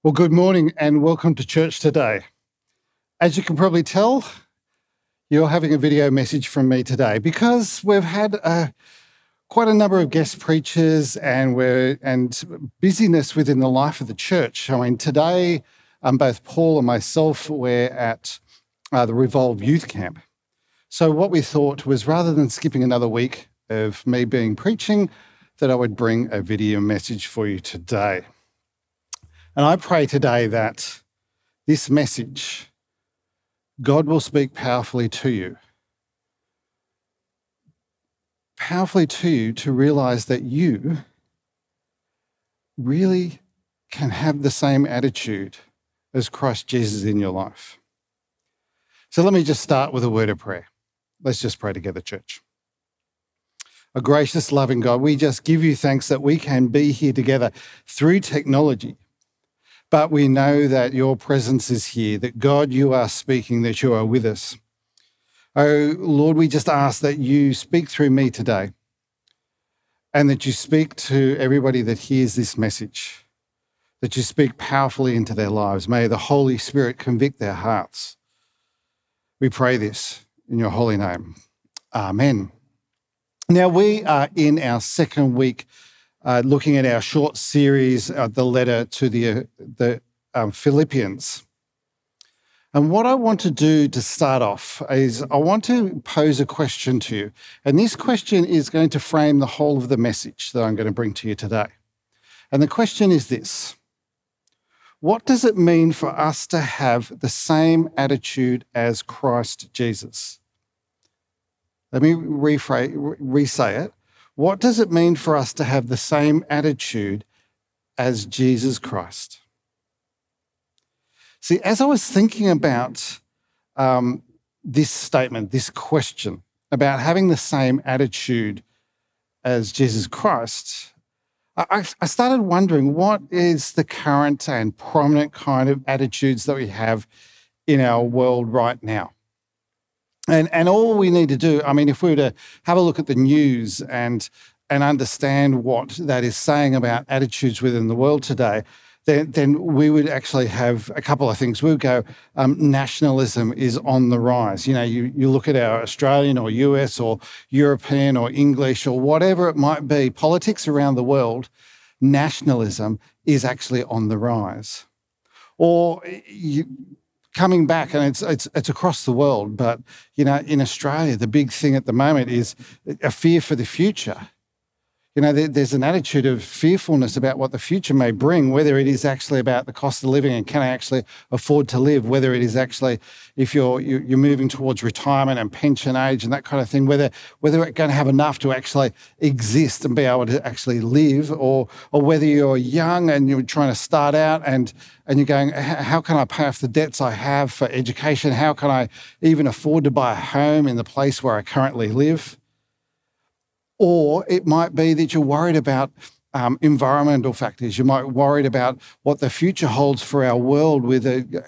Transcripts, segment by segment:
Well, good morning and welcome to church today. As you can probably tell, you're having a video message from me today because we've had quite a number of guest preachers and busyness within the life of the church. I mean, today, both Paul and myself were at the Revolve Youth Camp. So what we thought was, rather than skipping another week of me preaching, that I would bring a video message for you today. And I pray today that this message, God will speak powerfully to you to realize that you really can have the same attitude as Christ Jesus in your life. So let me just start with a word of prayer. Let's just pray together, church. A gracious, loving God, we just give you thanks that we can be here together through technology. But we know that your presence is here, that God, you are speaking, that you are with us. Oh, Lord, we just ask that you speak through me today and that you speak to everybody that hears this message, that you speak powerfully into their lives. May the Holy Spirit convict their hearts. We pray this in your holy name. Amen. Now, we are in our second week looking at our short series, the letter to the Philippians. And what I want to do to start off is I want to pose a question to you. And this question is going to frame the whole of the message that I'm going to bring to you today. And the question is this: what does it mean for us to have the same attitude as Christ Jesus? Let me re-say it. What does it mean for us to have the same attitude as Jesus Christ? See, as I was thinking about this statement, this question about having the same attitude as Jesus Christ, I started wondering, what is the current and prominent kind of attitudes that we have in our world right now? And all we need to do, I mean, if we were to have a look at the news and understand what that is saying about attitudes within the world today, then we would actually have a couple of things. We would go, nationalism is on the rise. You know, you look at our Australian or US or European or English or whatever it might be, politics around the world, nationalism is actually on the rise. Or coming back, and it's across the world, but you know, in Australia, the big thing at the moment is a fear for the future. You know, there's an attitude of fearfulness about what the future may bring, whether it is actually about the cost of living and can I actually afford to live, whether it is actually if you're moving towards retirement and pension age and that kind of thing, whether we're going to have enough to actually exist and be able to actually live, or whether you're young and you're trying to start out and you're going, how can I pay off the debts I have for education? How can I even afford to buy a home in the place where I currently live? Or it might be that you're worried about environmental factors. You might be worried about what the future holds for our world with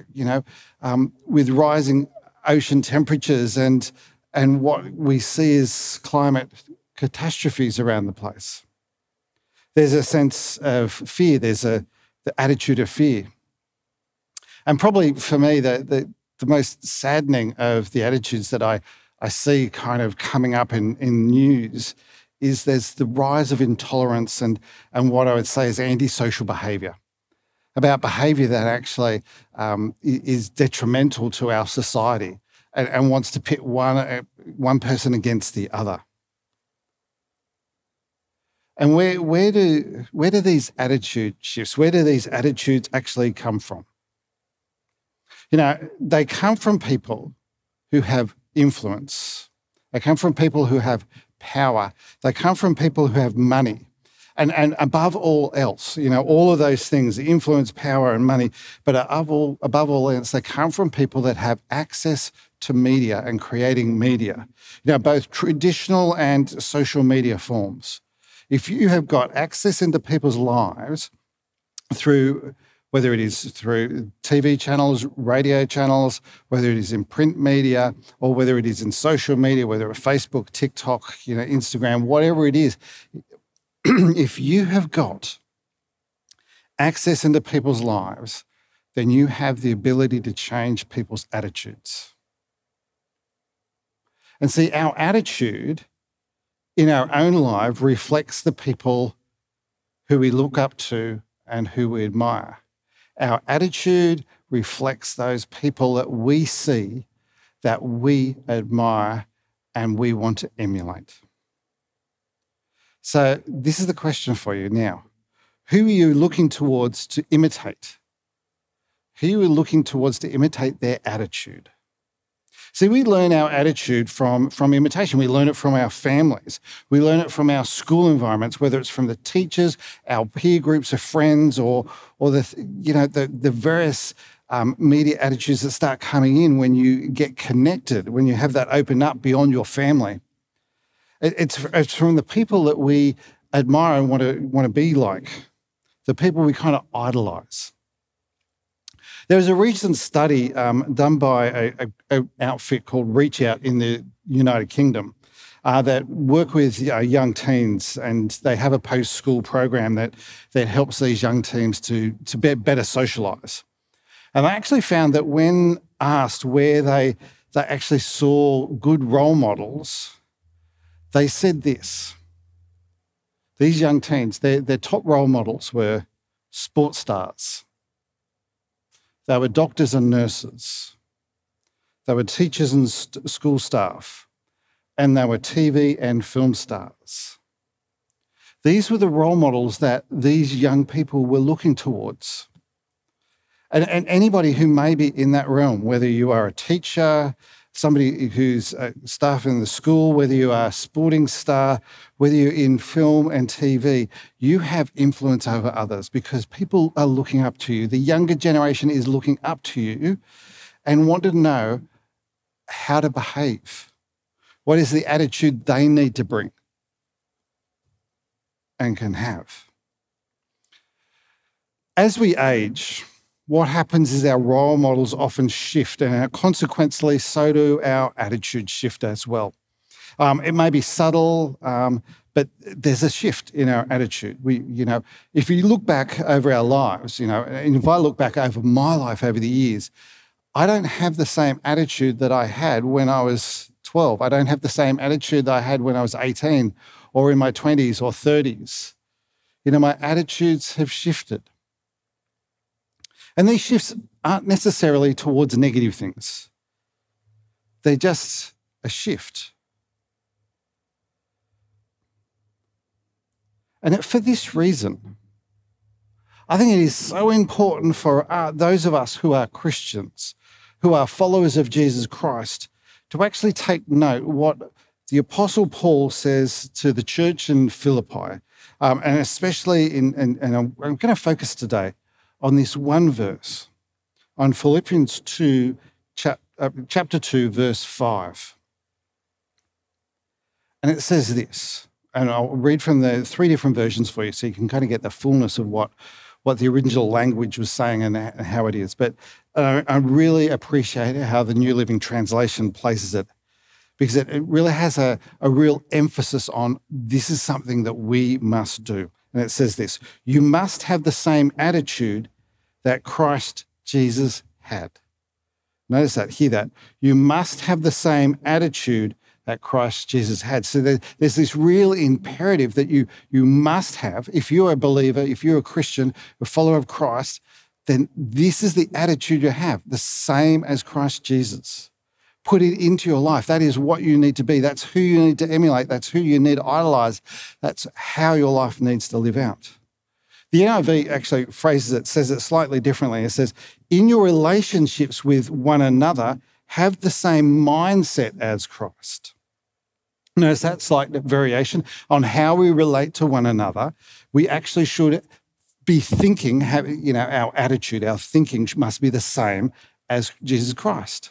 with rising ocean temperatures and what we see as climate catastrophes around the place. There's a sense of fear. There's the attitude of fear. And probably for me, the most saddening of the attitudes that I see kind of coming up in news is there's the rise of intolerance and what I would say is antisocial behaviour, about behaviour that actually is detrimental to our society and wants to pit one person against the other. And where do these attitude shifts, where do these attitudes actually come from? You know, they come from people who have influence. They come from people who have power. They come from people who have money. And above all else, you know, all of those things, the influence, power and money, but above all else, they come from people that have access to media and creating media, you know, both traditional and social media forms. If you have got access into people's lives through, whether it is through TV channels, radio channels, whether it is in print media, or whether it is in social media, whether it's Facebook, TikTok, you know, Instagram, whatever it is, if you have got access into people's lives, then you have the ability to change people's attitudes. And see, our attitude in our own life reflects the people who we look up to and who we admire. Our attitude reflects those people that we see, that we admire, and we want to emulate. So this is the question for you now. Who are you looking towards to imitate? Who are you looking towards to imitate their attitude? See, we learn our attitude from imitation. We learn it from our families. We learn it from our school environments, whether it's from the teachers, our peer groups of friends, or the various media attitudes that start coming in when you get connected, when you have that open up beyond your family. It's from the people that we admire and want to be like, the people we kind of idolize. There was a recent study done by an outfit called Reach Out in the United Kingdom that work with young teens, and they have a post-school program that helps these young teens to better socialise. And they actually found that when asked where they actually saw good role models, they said this. These young teens, their top role models were sports stars. They were doctors and nurses. They were teachers and school staff. And they were TV and film stars. These were the role models that these young people were looking towards. And anybody who may be in that realm, whether you are a teacher, somebody who's staff in the school, whether you are a sporting star, whether you're in film and TV, you have influence over others because people are looking up to you. The younger generation is looking up to you and want to know how to behave. What is the attitude they need to bring and can have? As we age, what happens is our role models often shift, and consequently, so do our attitudes shift as well. It may be subtle, but there's a shift in our attitude. If you look back over our lives, and if I look back over my life over the years, I don't have the same attitude that I had when I was 12. I don't have the same attitude that I had when I was 18 or in my 20s or 30s. My attitudes have shifted. And these shifts aren't necessarily towards negative things. They're just a shift. And for this reason, I think it is so important for those of us who are Christians, who are followers of Jesus Christ, to actually take note what the Apostle Paul says to the church in Philippi, and especially and I'm going to focus today on this one verse, on Philippians 2, chapter 2, verse 5. And it says this, and I'll read from the three different versions for you so you can kind of get the fullness of what the original language was saying and how it is. But I really appreciate how the New Living Translation places it, because it really has a real emphasis on this is something that we must do. And it says this: you must have the same attitude that Christ Jesus had. Notice that, hear that. You must have the same attitude that Christ Jesus had. So there's this real imperative that you must have. If you're a believer, if you're a Christian, a follower of Christ, then this is the attitude you have, the same as Christ Jesus. Put it into your life. That is what you need to be. That's who you need to emulate. That's who you need to idolize. That's how your life needs to live out. The NIV actually phrases it, says it slightly differently. It says, in your relationships with one another, have the same mindset as Christ. Notice that slight variation on how we relate to one another. We actually should be thinking, our attitude, our thinking must be the same as Jesus Christ.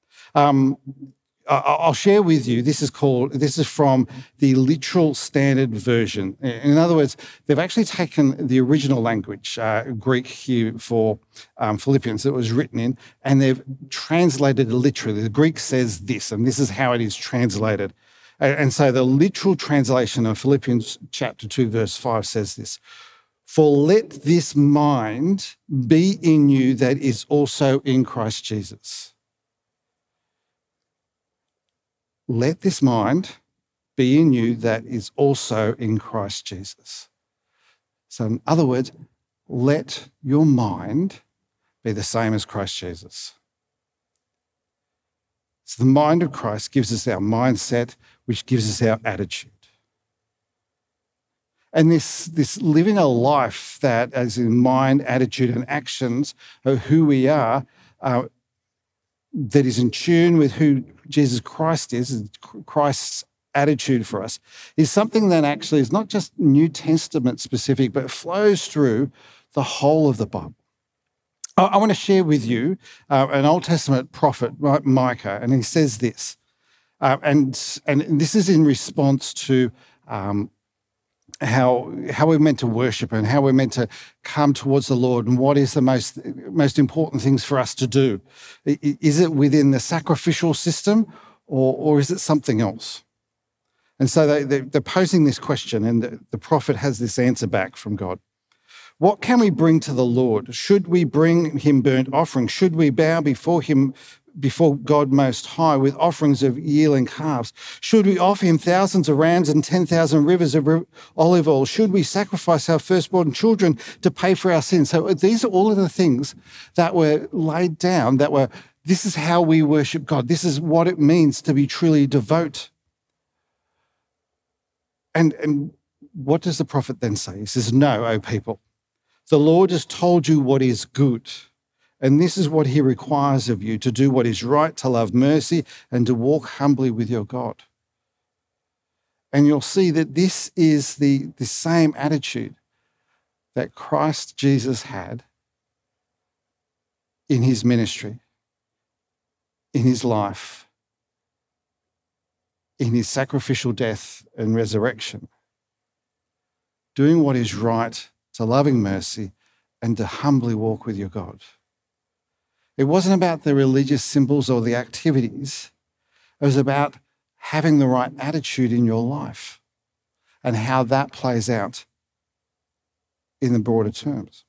I'll share with you, this is from the Literal Standard Version. In other words, they've actually taken the original language, Greek here for Philippians that was written in, and they've translated it literally. The Greek says this, and this is how it is translated. And so the literal translation of Philippians chapter 2, verse 5 says this: For let this mind be in you that is also in Christ Jesus. Let this mind be in you that is also in Christ Jesus. So in other words, let your mind be the same as Christ Jesus. So the mind of Christ gives us our mindset, which gives us our attitude. And this living a life that, as in mind, attitude, and actions of who we are, that is in tune with who Jesus Christ is, Christ's attitude for us, is something that actually is not just New Testament specific, but flows through the whole of the Bible. I want to share with you an Old Testament prophet, Micah, and he says this, and this is in response to how we're meant to worship and how we're meant to come towards the Lord and what is the most important things for us to do. Is it within the sacrificial system or is it something else? And so they're posing this question, and the prophet has this answer back from God. What can we bring to the Lord? Should we bring him burnt offerings? Should we bow before him, before God Most High, with offerings of yearling calves? Should we offer him thousands of rams and 10,000 rivers of olive oil? Should we sacrifice our firstborn children to pay for our sins? So these are all of the things that were laid down, this is how we worship God. This is what it means to be truly devout. And what does the prophet then say? He says, no, O people, the Lord has told you what is good. And this is what he requires of you, to do what is right, to love mercy, and to walk humbly with your God. And you'll see that this is the same attitude that Christ Jesus had in his ministry, in his life, in his sacrificial death and resurrection. Doing what is right, to loving mercy, and to humbly walk with your God. It wasn't about the religious symbols or the activities. It was about having the right attitude in your life and how that plays out in the broader terms.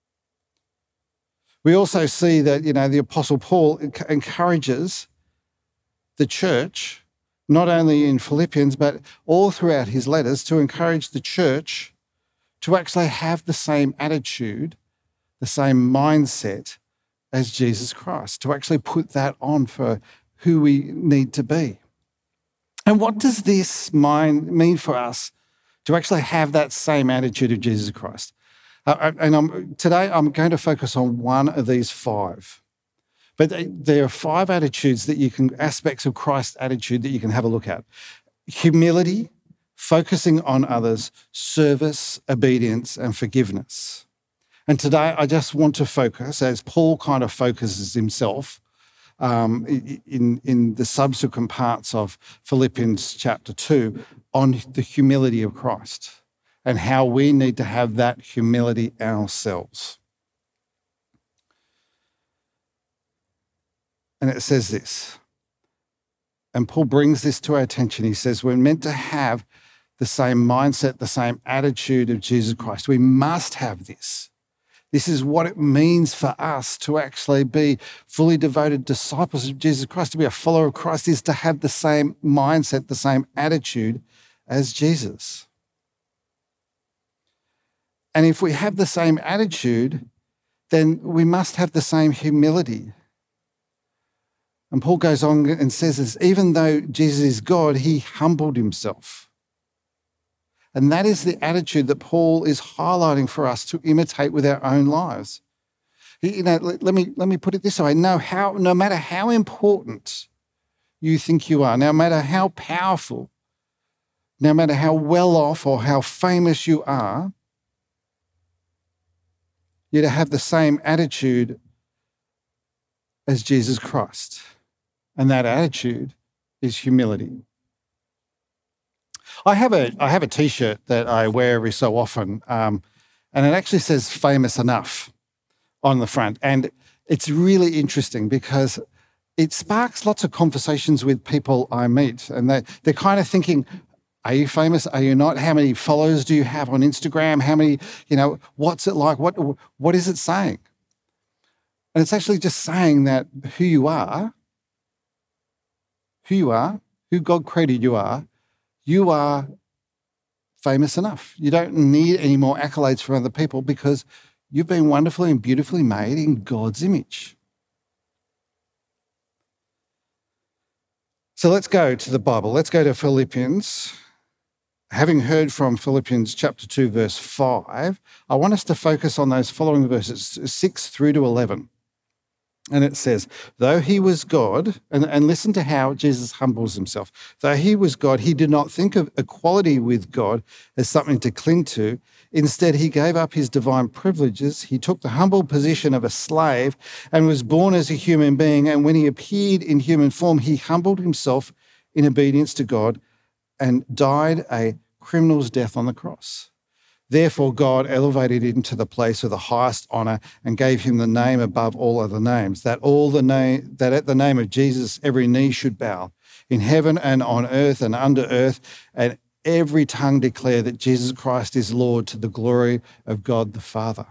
We also see that, the Apostle Paul encourages the church, not only in Philippians, but all throughout his letters, to encourage the church to actually have the same attitude, the same mindset as Jesus Christ, to actually put that on for who we need to be. And what does this mean for us to actually have that same attitude of Jesus Christ? Today I'm going to focus on one of these five. But there are five attitudes aspects of Christ's attitude that you can have a look at. Humility, focusing on others, service, obedience, and forgiveness. And today I just want to focus, as Paul kind of focuses himself in the subsequent parts of Philippians chapter 2, on the humility of Christ and how we need to have that humility ourselves. And it says this, and Paul brings this to our attention. He says we're meant to have the same mindset, the same attitude of Jesus Christ. We must have this. This is what it means for us to actually be fully devoted disciples of Jesus Christ. To be a follower of Christ is to have the same mindset, the same attitude as Jesus. And if we have the same attitude, then we must have the same humility. And Paul goes on and says this, even though Jesus is God, he humbled himself. And that is the attitude that Paul is highlighting for us to imitate with our own lives. Let me put it this way. No matter how important you think you are, no matter how powerful, no matter how well off or how famous you are, you're to have the same attitude as Jesus Christ. And that attitude is humility. I have a T-shirt that I wear every so often, and it actually says "famous enough" on the front. And it's really interesting because it sparks lots of conversations with people I meet, and they're kind of thinking, Are you famous? Are you not? How many followers do you have on Instagram? How many, what's it like? What is it saying? And it's actually just saying that who you are, who God created you are famous enough. You don't need any more accolades from other people because you've been wonderfully and beautifully made in God's image. So let's go to the Bible. Let's go to Philippians. Having heard from Philippians chapter 2, verse 5, I want us to focus on those following verses, 6 through to 11. And it says, though he was God, and listen to how Jesus humbles himself. Though he was God, he did not think of equality with God as something to cling to. Instead, he gave up his divine privileges. He took the humble position of a slave and was born as a human being. And when he appeared in human form, he humbled himself in obedience to God and died a criminal's death on the cross. Therefore, God elevated him to the place of the highest honor and gave him the name above all other names, that at the name of Jesus every knee should bow, in heaven and on earth and under earth, and every tongue declare that Jesus Christ is Lord, to the glory of God the Father.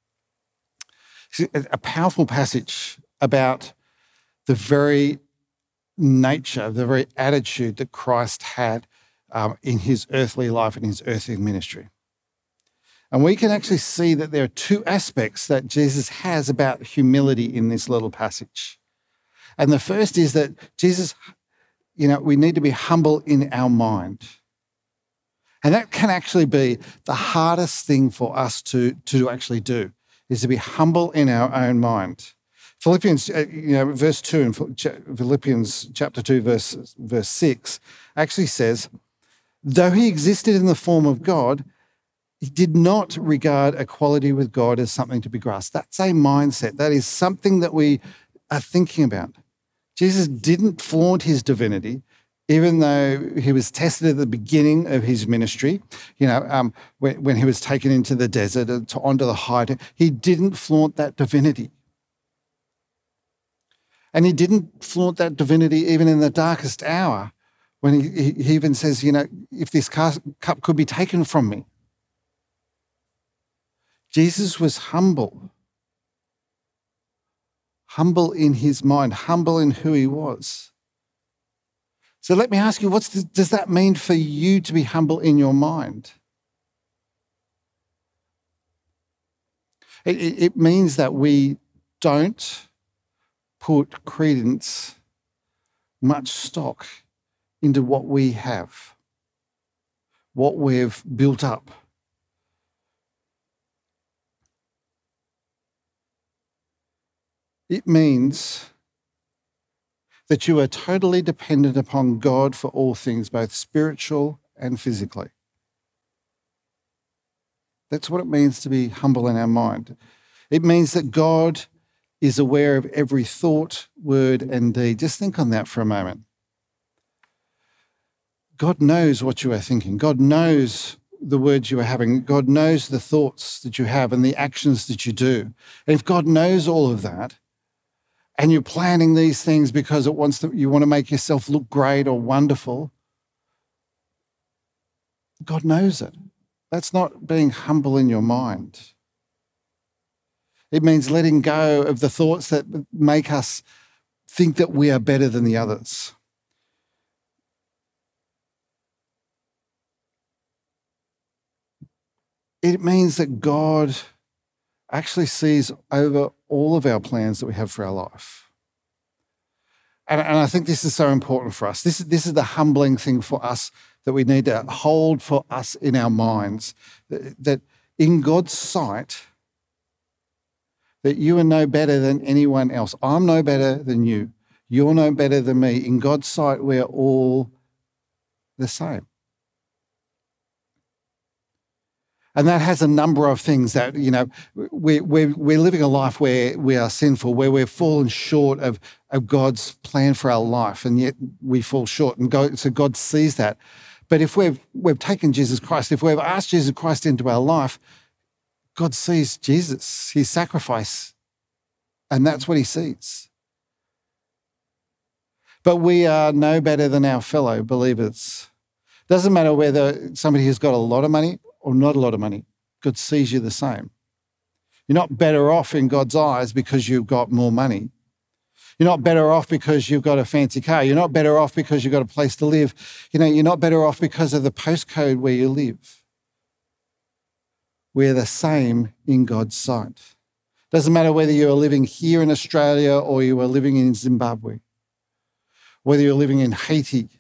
A powerful passage about the very nature, the very attitude that Christ had in his earthly life and his earthly ministry. And we can actually see that there are two aspects that Jesus has about humility in this little passage. And the first is that Jesus, we need to be humble in our mind. And that can actually be the hardest thing for us to actually do, is to be humble in our own mind. Philippians, verse 2 in Philippians chapter 2, verse 6 actually says, though he existed in the form of God, he did not regard equality with God as something to be grasped. That's a mindset. That is something that we are thinking about. Jesus didn't flaunt his divinity, even though he was tested at the beginning of his ministry, when he was taken into the desert and onto the height. He didn't flaunt that divinity. And he didn't flaunt that divinity even in the darkest hour, when he even says, if this cup could be taken from me. Jesus was humble in his mind, humble in who he was. So let me ask you, does that mean for you to be humble in your mind? It means that we don't put credence, much stock into what we have, what we've built up. It means that you are totally dependent upon God for all things, both spiritual and physically. That's what it means to be humble in our mind. It means that God is aware of every thought, word, and deed. Just think on that for a moment. God knows what you are thinking. God knows the words you are having. God knows the thoughts that you have and the actions that you do. And if God knows all of that, and you're planning these things because you want to make yourself look great or wonderful, God knows it. That's not being humble in your mind. It means letting go of the thoughts that make us think that we are better than the others. It means that God actually sees over all of our plans that we have for our life. And I think this is so important for us. This is the humbling thing for us that we need to hold for us in our minds, that in God's sight, that you are no better than anyone else. I'm no better than you. You're no better than me. In God's sight, we're all the same. And that has a number of things that, we're living a life where we are sinful, where we've fallen short of God's plan for our life, and yet we fall short. And so God sees that. But if we've taken Jesus Christ, if we've asked Jesus Christ into our life, God sees Jesus, his sacrifice, and that's what he sees. But we are no better than our fellow believers. Doesn't matter whether somebody has got a lot of money or not a lot of money. God sees you the same. You're not better off in God's eyes because you've got more money. You're not better off because you've got a fancy car. You're not better off because you've got a place to live. You're not better off because of the postcode where you live. We're the same in God's sight. Doesn't matter whether you are living here in Australia or you are living in Zimbabwe, whether you're living in Haiti.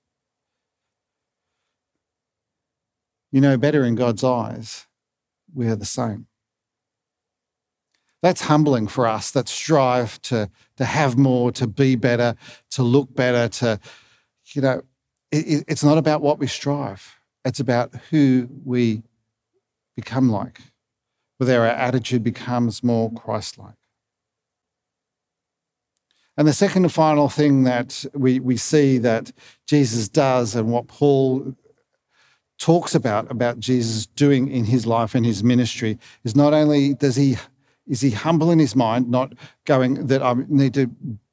You know better in God's eyes. We are the same. That's humbling for us that strive to have more, to be better, to look better, it's not about what we strive. It's about who we become like, whether our attitude becomes more Christ-like. And the second and final thing that we see that Jesus does, and what Paul talks about Jesus doing in his life and his ministry, is not only is he humble in his mind, not going that I need to,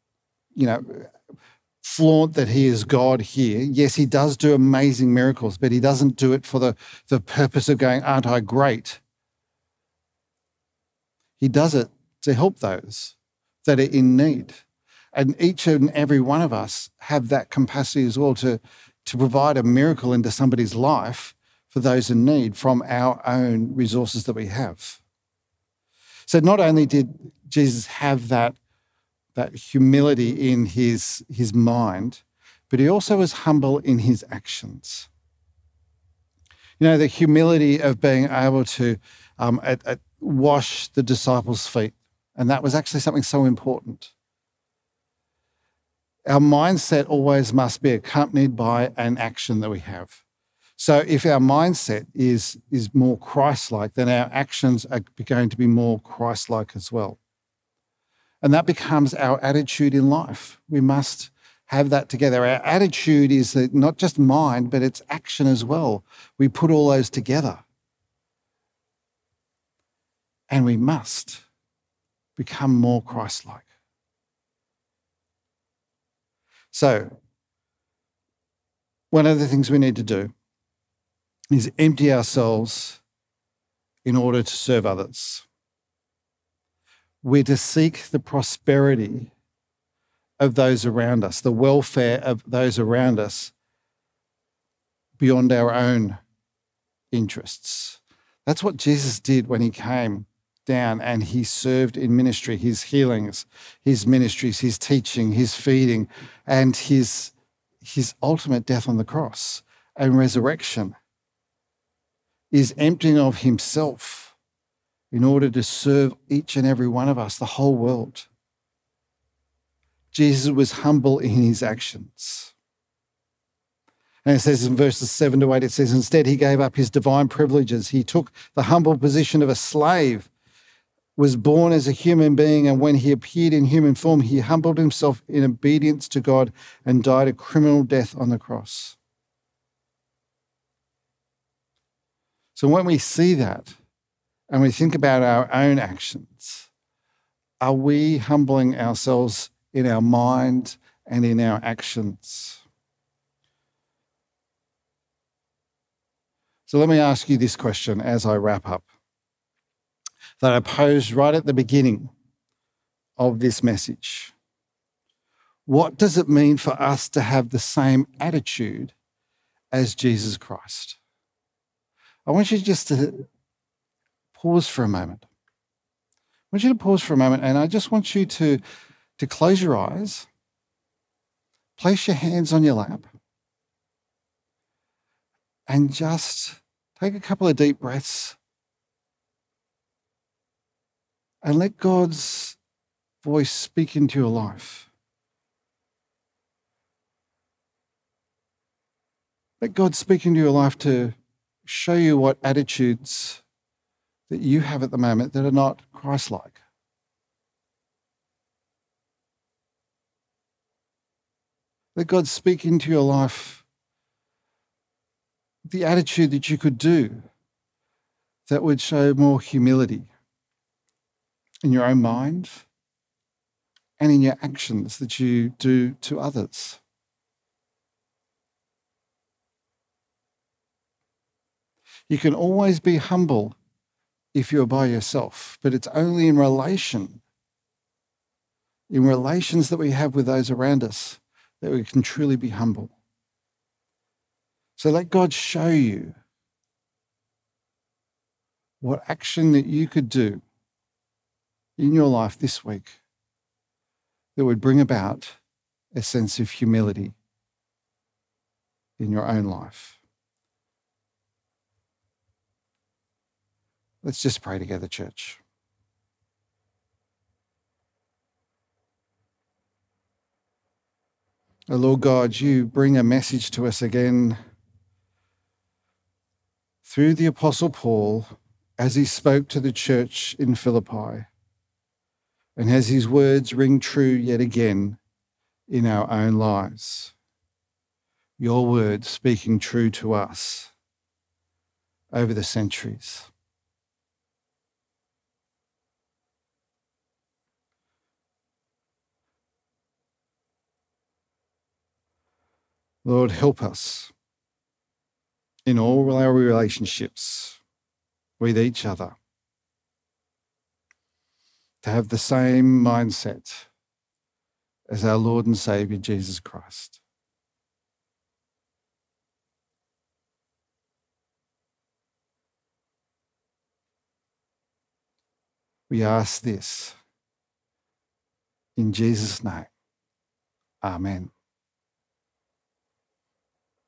flaunt that he is God here. Yes, he does do amazing miracles, but he doesn't do it for the purpose of going, aren't I great? He does it to help those that are in need. And each and every one of us have that capacity as well to provide a miracle into somebody's life for those in need from our own resources that we have. So not only did Jesus have that humility in his mind, but he also was humble in his actions. The humility of being able to wash the disciples' feet. And that was actually something so important. Our mindset always must be accompanied by an action that we have. So if our mindset is more Christ-like, then our actions are going to be more Christ-like as well. And that becomes our attitude in life. We must have that together. Our attitude is not just mind, but it's action as well. We put all those together. And we must become more Christ-like. So, one of the things we need to do is empty ourselves in order to serve others. We're to seek the prosperity of those around us, the welfare of those around us beyond our own interests. That's what Jesus did when he came down and he served in ministry, his healings, his ministries, his teaching, his feeding, and his ultimate death on the cross and resurrection is emptying of himself in order to serve each and every one of us, the whole world. Jesus was humble in his actions. And it says in verses 7 to 8, it says, instead he gave up his divine privileges. He took the humble position of a slave, was born as a human being, and when he appeared in human form, he humbled himself in obedience to God and died a criminal death on the cross. So when we see that and we think about our own actions, are we humbling ourselves in our mind and in our actions? So let me ask you this question as I wrap up, that I posed right at the beginning of this message. What does it mean for us to have the same attitude as Jesus Christ? I want you just to pause for a moment. I want you to pause for a moment, and I just want you to close your eyes, place your hands on your lap, and just take a couple of deep breaths and let God's voice speak into your life. Let God speak into your life to show you what attitudes that you have at the moment that are not Christ-like. Let God speak into your life the attitude that you could do that would show more humility in your own mind and in your actions that you do to others. You can always be humble if you're by yourself, but it's only in relations that we have with those around us that we can truly be humble. So let God show you what action that you could do in your life this week that would bring about a sense of humility in your own life. Let's just pray together, church. Oh, Lord God, you bring a message to us again through the Apostle Paul as he spoke to the church in Philippi, and as his words ring true yet again in our own lives. Your word speaking true to us over the centuries. Lord, help us in all our relationships with each other to have the same mindset as our Lord and Saviour, Jesus Christ. We ask this in Jesus' name. Amen.